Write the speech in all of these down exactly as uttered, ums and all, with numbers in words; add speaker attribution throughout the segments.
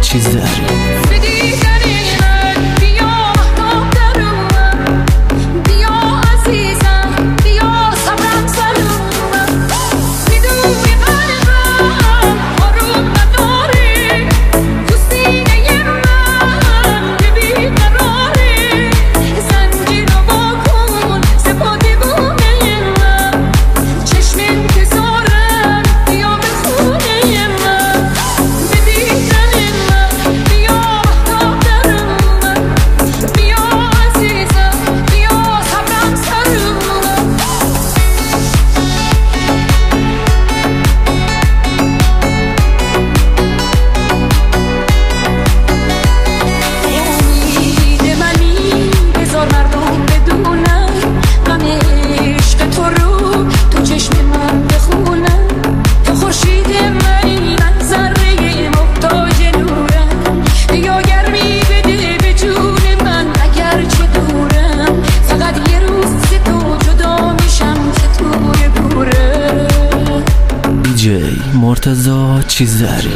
Speaker 1: چیز داری. مرتضی چیز داری.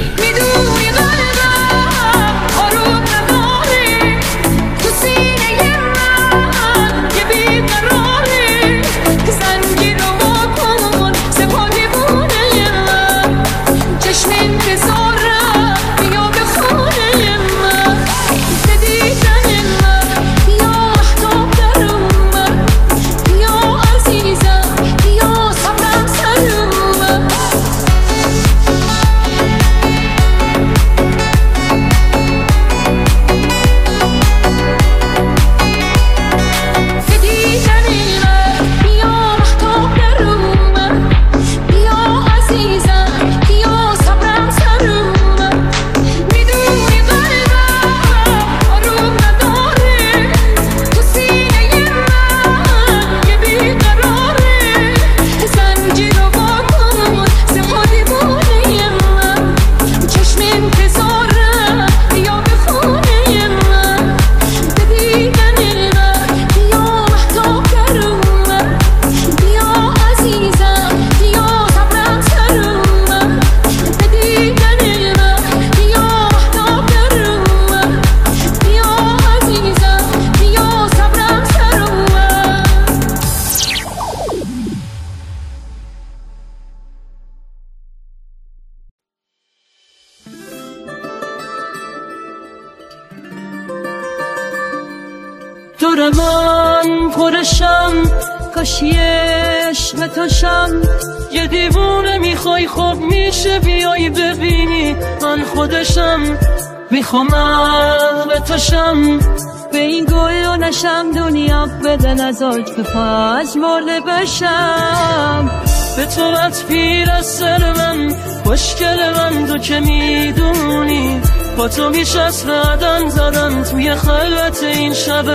Speaker 2: دور من پرشم کاشی عشق توشم، یه دیوونه میخوای خب میشه بیای ببینی من خودشم، میخوام به توشم به این گل و نشم دنیا بده نزاج به پاش مرده بشم، به تو بد پیر از سر من خوشگل من تو که میدونی با تو میشست ردن زدن توی خلوت این شب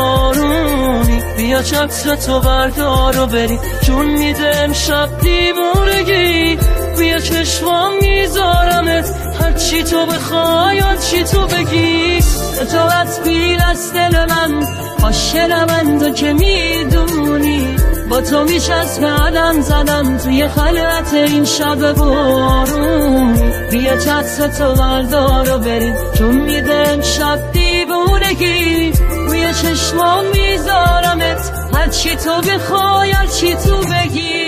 Speaker 2: بارونی، بیا چتر تو بردار و بری جون میده امشب دیوونگی، بیا چشمام میذارمت هرچی تو بخوای هرچی تو بگی، تو از پیر از دل من عاشق من تو که میدونی با تو میشست ردن زدن توی خلوت این شب بارونی، بیا چتر تو بردار و بریم چون میده امشب دیوونگی، روی چشمام میذارمت هرچی تو بخوای هرچی تو بگی.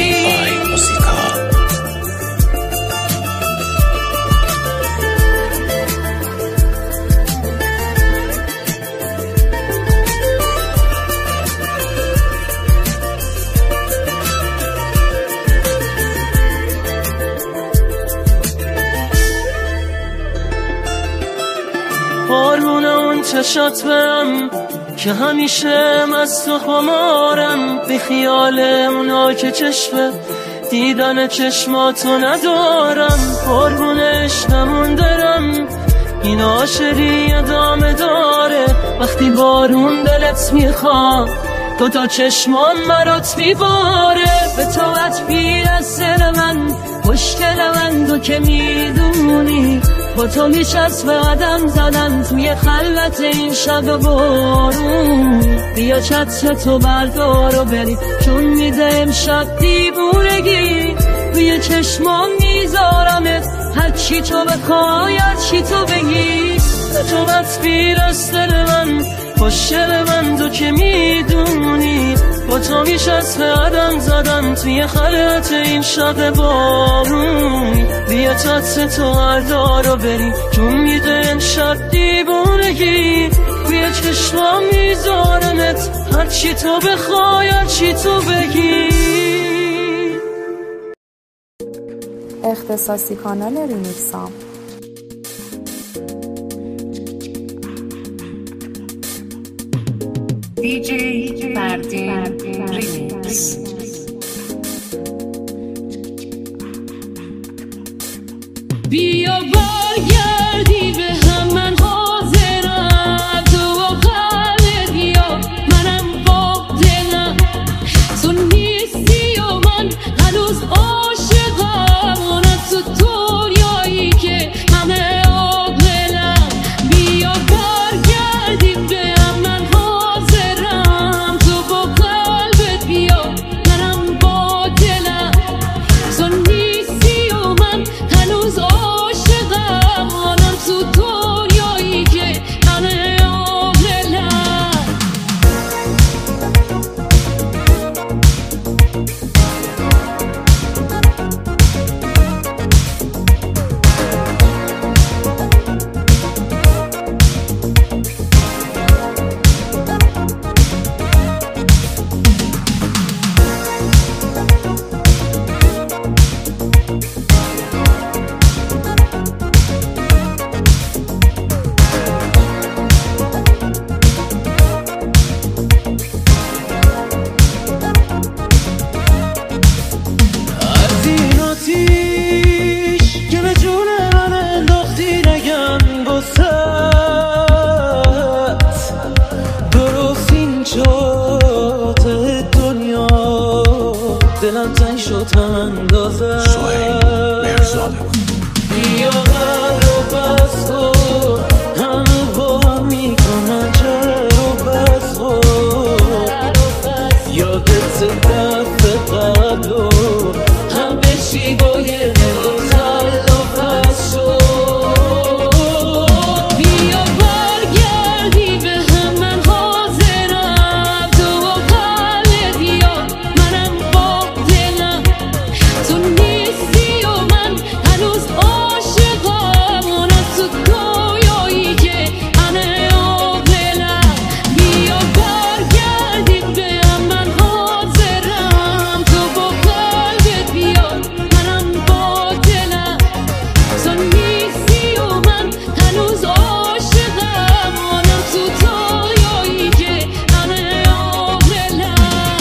Speaker 2: قربون اون چشات برم که همیشه مست و خمارم، به خیال اونا که چشم دیدن چشماتو ندارم، قربونش نموندرم این عاشقی ادامه داره، وقتی بارون دلت میخواد دو تا چشمان مرات میباره، به تو ات پیر از سر من خوشگل من تو که میدونی با تو میشست به قدم زدن توی خلوت این شب بارون، بیا چتر تو بردار و بری چون میده امشب دیوونگی، توی چشمان میذارمت، هر چی تو بخوای هر چی تو بگی. تو تصویر از دل من، با شعر من تو که میدونی، با تو میشه از قدم زدم توی خلعت این شب بارون. بیا تطس تو هر رو بری، جون میده این شب دیوونگی. توی چشمان میذارمت، هر چی تو بخوای هر چی تو بگی.
Speaker 3: اختصاصی کانال ریمیکسام.
Speaker 4: دی جی فردین ریمیکس.
Speaker 2: بیا برگردی به هم، من حاضرم. تو و قلبت بیا، منم با دلم. تو نیستی و من هنوز عاشقم، اونم تو دنیایی که همه عاقلم. بیا برگردی به هم، من حاضرم. تو با قلبت بیا، منم با دلم. تو نیستی و من هنوز عاشقم، اونم تو دنیایی که همه عاقلم. از این آتیش که به جون من انداختی نگم واسط، درست این چات دنیا دلم تنگ شد هم اندازه. بیا قلب رو بس کن، همه با هم میکنن چه رو بس کن. یادت دفت قبل و هم بشی با یه دل و پس شد. بیا برگردی به هم، من حاضرم. تو و قلبت بیا، منم با دلم. تو نیستی و من هنوز عاشقم، اونم تو دنیایی که همه عاقلم. بیا برگردی به هم، من حاضرم. تو با قلبت بیا، منم با دلم. تو نیستی و من هنوز عاشقم، اونم تو دنیایی که همه عاقلم.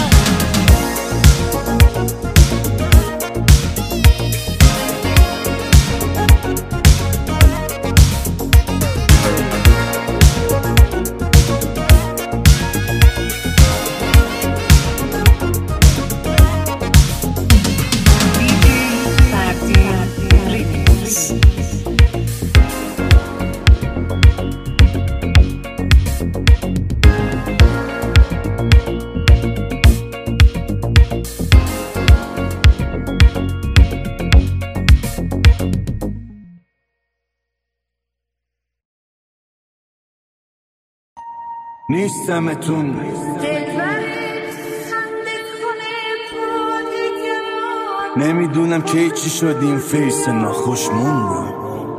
Speaker 4: دی جی فردین ریمیکس.
Speaker 5: نیستمتون نمیدونم که چی شد این فیس ناخوشمون رو.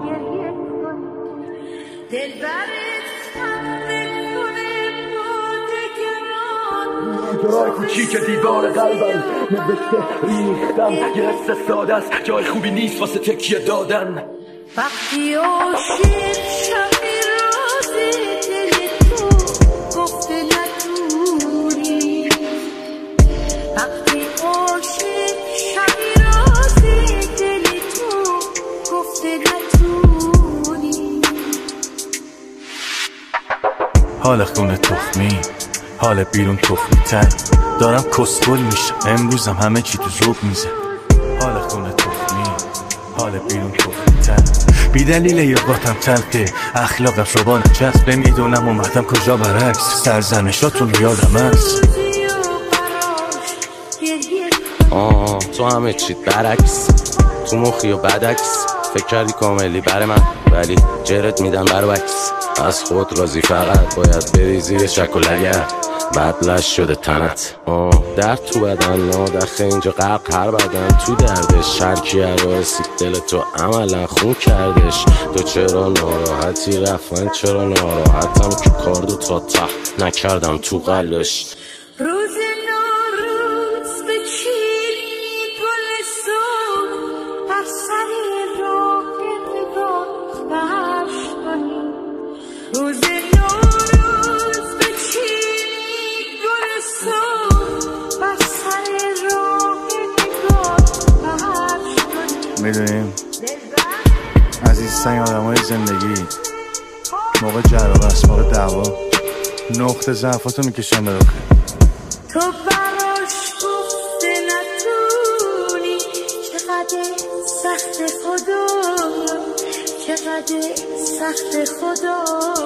Speaker 6: جای کوچیک دیوار قلبم نوشته ریختم، یه حس ساده است، جای خوبی نیست واسه تکیه دادن.
Speaker 7: وقتی عاشق شبی رازی دل تو گفته نتونی، وقتی عاشق شبی رازی دل تو گفته نتونی.
Speaker 8: حال خونه تخمی، حال بیرون تخمی تر، دارم کسگل میشم امروزم همه چی تو ذوق میزه. حال خونه تخمی، حال بیرون تخمی تر، بی دلیل یادم تلقه اخلاقم شبان چسب. نمیدونم اومدم کجا برعکس، سرزنشاتون یادم هست.
Speaker 7: گریه کن
Speaker 9: آه تو همه چیت برعکس، تو مخی و بدعکس. فکر کردی کاملی بر من ولی جرت میدن برعکس. از خود راضی فقط باید بری زیر شک و لگد، بدلش شده تنت. آه درد تو بدن نادخه اینجا غرق هر بدن تو دردش. هرکی رسید دل تو عملا خون کردش. تو چرا ناراحتی رفت من چرا ناراحتم که کار دو تا ته نکردم تو قلبش.
Speaker 7: روز نوروز به چیری گل صبح بر سر راه نگاه بهش کنی. روز نوروز به چیری گل صبح بر سر راه نگاه بهش کنی.
Speaker 8: میدونیم عزیزترین آدم های زندگی موقع جرابه است، موقع دعوا نقطه ضعفاتو میکشن به رخه.
Speaker 7: تو براش گفته نتونی چقدر سخت خدا، چقدر سخت خدا.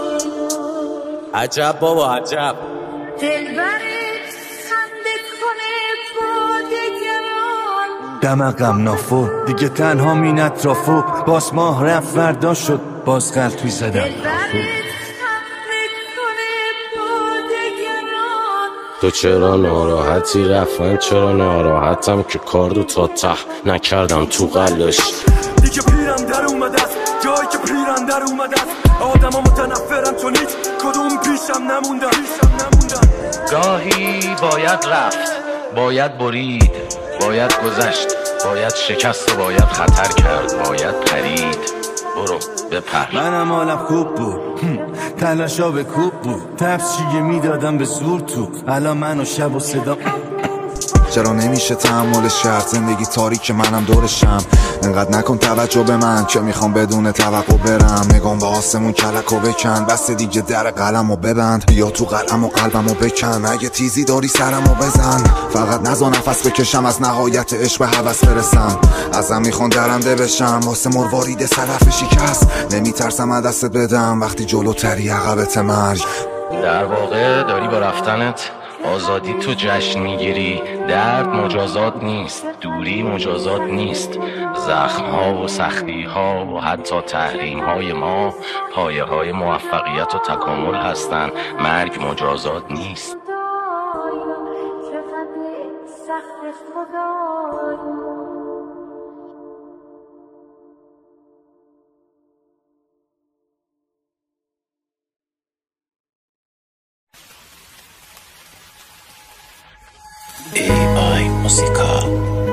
Speaker 9: عجب بابا عجب.
Speaker 7: دلبرت خنده کنه با دگران،
Speaker 5: دم غم نافو دیگه تنها مین اطرافو. باز ماه رفت فردا شد باز قلطوی زدم.
Speaker 9: تو چرا ناراحتی رفت من چرا ناراحتم که کار دو تا ته نکردم تو قلبش.
Speaker 6: دیگه پیرم در اومده است، جایی که پیرم در اومده است. آدم ها متنفرم چون هیچ کدوم پیشم نموندن.
Speaker 9: گاهی باید رفت، باید برید، باید گذشت، باید شکست و باید خطر کرد، باید پرید. برو بپر.
Speaker 5: منم حالم خوب بود، تلاشا به کوب بود، تفشیه میدادم به زور تو. الان من و شب و صدا
Speaker 10: چرا نمیشه تحملش کرد؟ زندگی تاریک منم دورشم. انقدر نکن توجه به من که میخوام بدون توقع برم. نگام به آسمون کلکو بکن، بس دیگه در قلمو ببند. بیا تو قلم و قلبمو بکن، اگه تیزی داری سرمو بزن. فقط نزا نفس بکشم از نهایت عشق به هوس برسم. ازم میخوان درنده بشم واسه مروارید صدف شکست. نمیترسم از دستت بدم وقتی جلوتری عقبت مرگ.
Speaker 9: در واقع داری با رفتنت آزادی تو جشن میگیری. درد مجازات نیست، دوری مجازات نیست. زخم ها و سختی ها و حتی تحریم های ما پایه های موفقیت و تکامل هستن. مرگ مجازات نیست.
Speaker 1: ای آی موسیقا.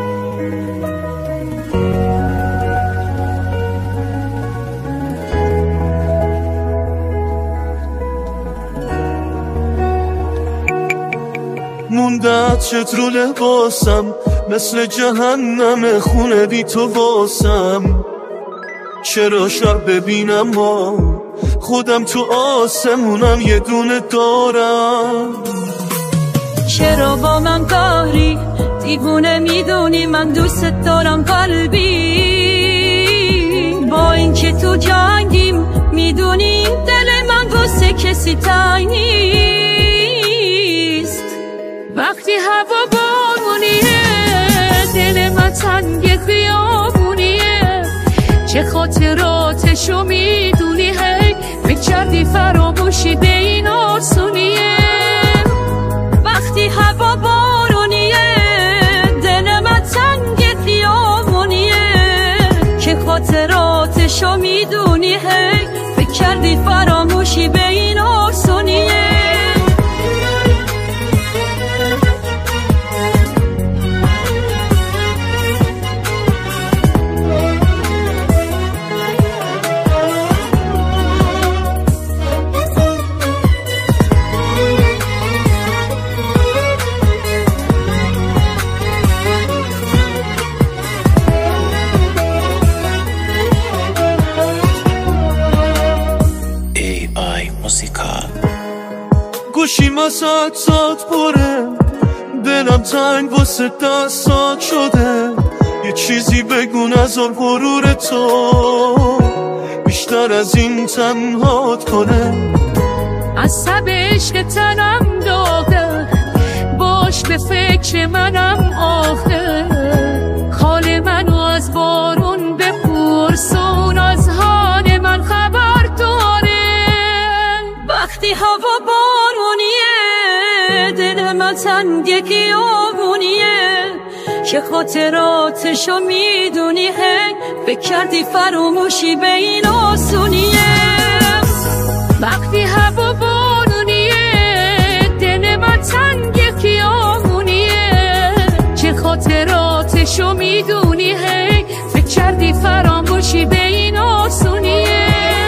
Speaker 11: موندت چت رو لباسم مثل جهنم خونه بی تو واسم. چرا شب ببینم ما خودم تو آسمونم یه دونه دارم.
Speaker 2: چرا با من قهری دیوونه میدونی من دوست دارم قلبی. با اینکه تو جنگیم میدونی دل من واسه کسی تنگ نیست. وقتی هوا بارونیه دل من تنگ خیابونیه. چه خاطراتشو میدونی هی فکر کردی فراموشی به این آسونیه. وقتی هوا بارونیه دل من تنگ خیابونیه. که خاطراتشو میدونی هی فکر کردی فراموشی به این آسونیه.
Speaker 11: گوشیم از حدسات پره، دلم تنگ واسه دستات شده. یه چیزی بگو نذار غرور تو بیشتر از این تنهات کنه.
Speaker 2: عصب عشق تنم داغه، باش به فکر منم آخه. هوا بارونیه، دل من تنگ خیابونیه، که خاطراتشو میدونی هی فکر کردی فراموشی به این آسونیه. وقتی هوا بارونیه، دل من تنگ خیابونیه، که خاطراتشو میدونی هی فکر کردی فراموشی به این آسونیه.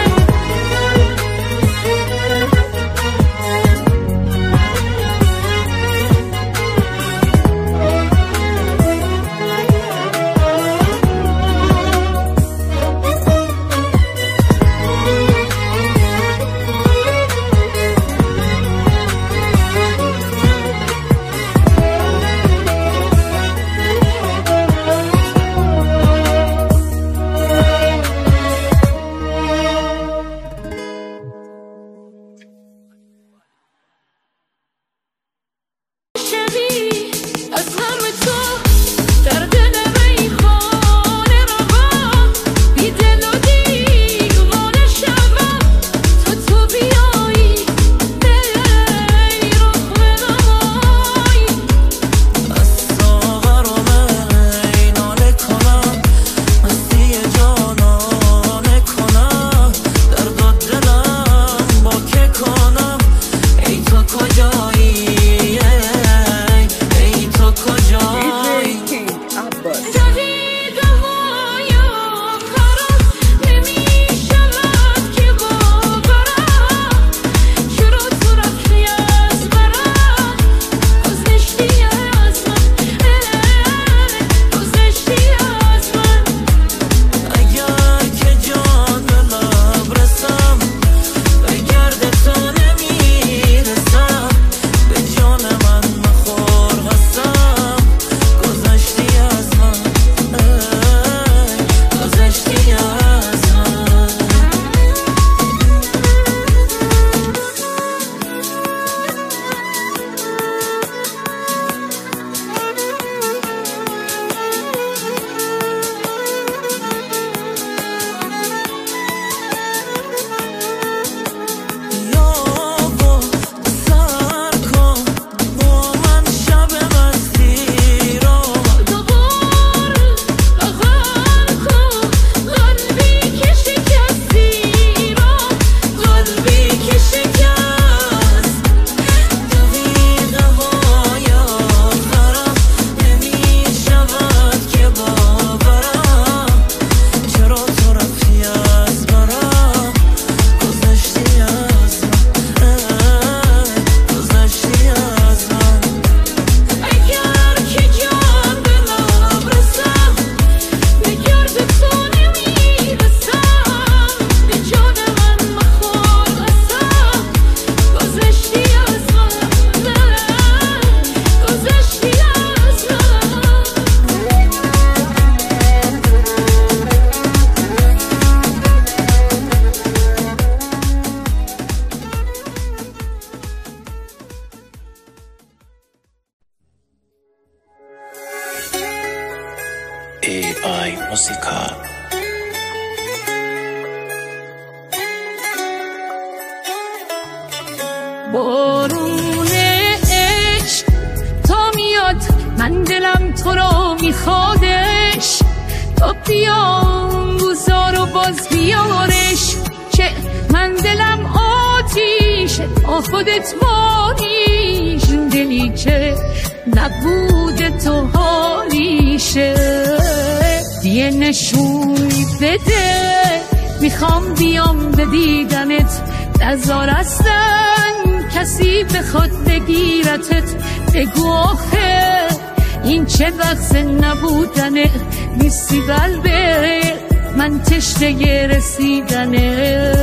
Speaker 1: ای آی موسیقا.
Speaker 2: بارون عشق تا میاد، من دلم تو رو میخوادش، تو بیام گذار و باز بیارش، که من دلم آتیش تا خودت باریش، دلی که نبوده تو حالیشه. یه نشون بده، میخوام بیام به دیدنت، نزار هستن کسی بخواد بگیرتت، بگو آخه این چه وقت نبودنه، نیستی قلبه من تشنه رسیدنه.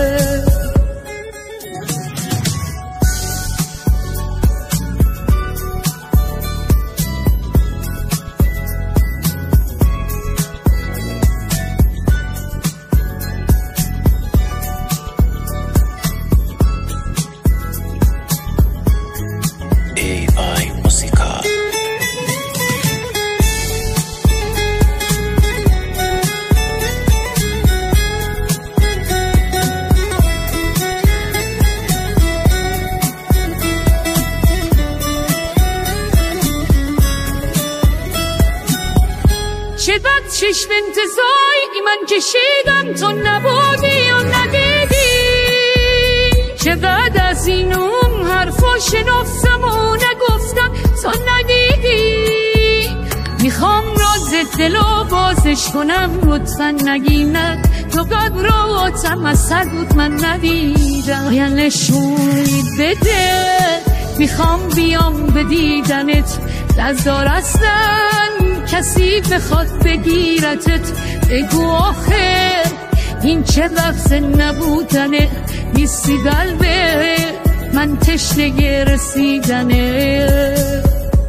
Speaker 12: شش به انتظاری من کشیدم تو نبودی و ندیدی، چقدر از این اون حرفا شنفتم و نگفتم تو ندیدی. میخوام راز دلو بازش کنم لطفا نگی نه، تو قدراتم از سر بود من ندیدم. یا نشونی بده میخوام بیام به دیدنت، نزار اصلا کسی بخواد بگیرتت. بگو آخر این چه لحظه نبودنه، نیستی قلبه من تشنه رسیدنه.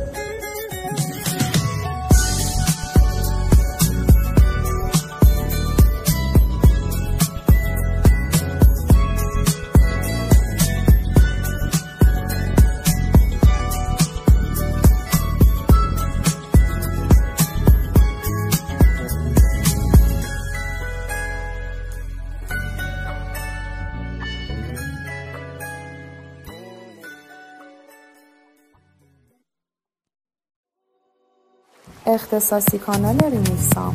Speaker 3: اختصاصی کانال ریمیکسام.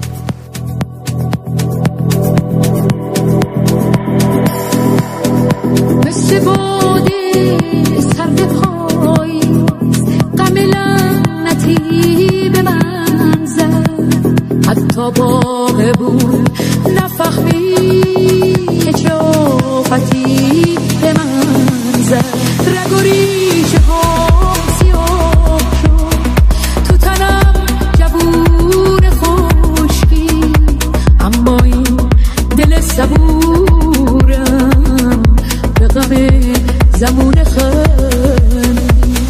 Speaker 12: مثل باده سرد پاییز غم لعنتی به من زد، حتی باغ بود نفهمی که چافتی به من زد. رگ و ریشه ها سیاه شد تو تنم جبون خشکی، اما این دل صبورم به غم زمان خندی.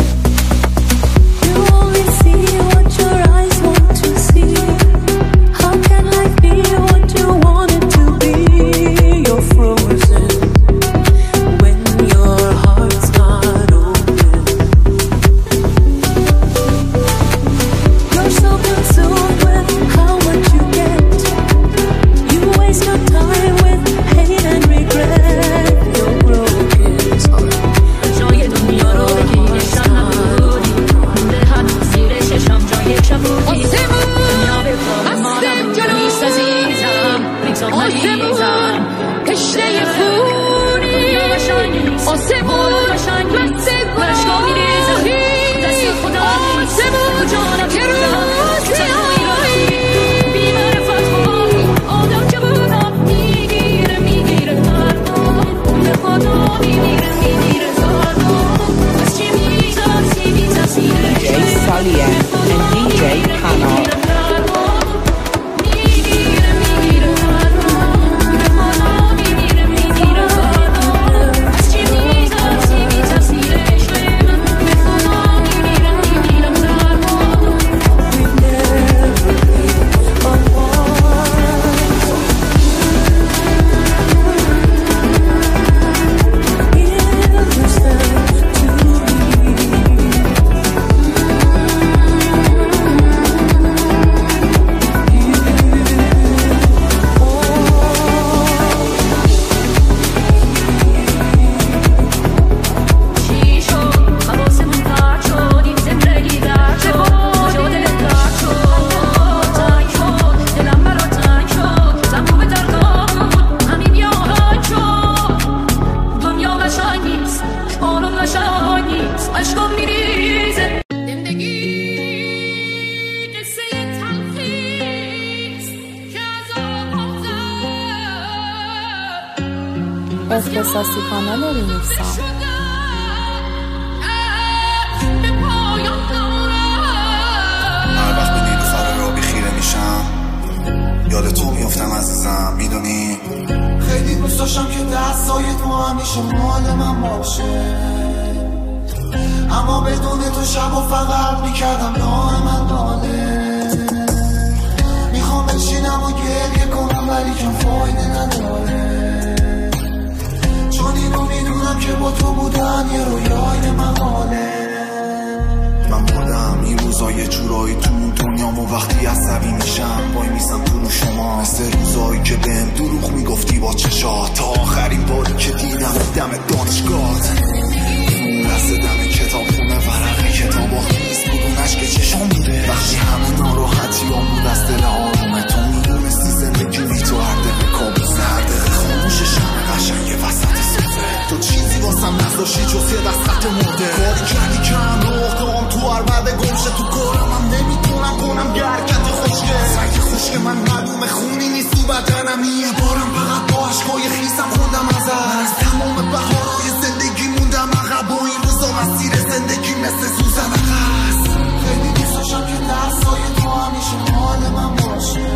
Speaker 3: اختصاصی کانال ریمیکسام.
Speaker 10: هر وقت به نیلوفر رابی خیره میشم یاد تو میافتم عزیزم، میدونی خیلی دوست داشتم که دستای تو همیشه مال من باشه، اما بدون تو شب و فقط میکردم دائما ناله. میخوام بشینم و گریه کنم ولی کم فایده نداره، چون اینو میدونم که با تو بودن یه رویای محاله. من بردم این روزای جورایی تو اون دنیام و وقتی عصبی میشم وای میسم تو شما، مثل روزایی که بهم دروغ میگفتی با چشات، تا آخرین باری که دیدم دم دانشگاهت اون لحظه دم کتابخونه ورق کتابا خیز بود اون عشق چشم بوده، وقتی همه ناراحتی هم بود از دل آروم تو مسیر زندگی مثل سوزن قصد خیلی دوست داشتم که دستای تو همیشه حال من باشه،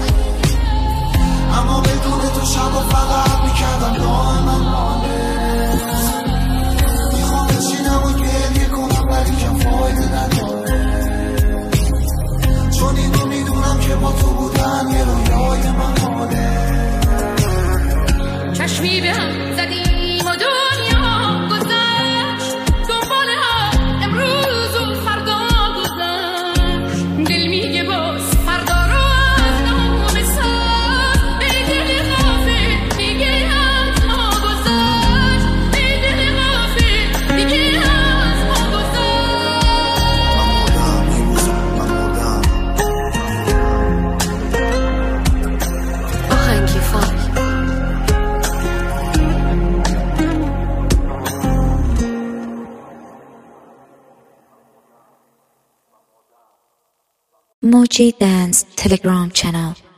Speaker 10: اما بدون تو شب و فقط میکردم دائما مالس. میخوام بشینم و گریه کنم ولی که فایده نداره، چون اینو میدونم که با تو بودن یه رویای من ماله.
Speaker 12: چشمی به هم زدیم و دنیا گذشت، دنبال هم امروز و فردا گذشت. دل میگه باز فردا رو از نام ساز، به دل غافل میگه از ما گذشت، به دل غافل میگه از ما گذشت.
Speaker 10: من مردم این روزا، من مردم.
Speaker 3: آهنگی فای Moji Dance Telegram channel.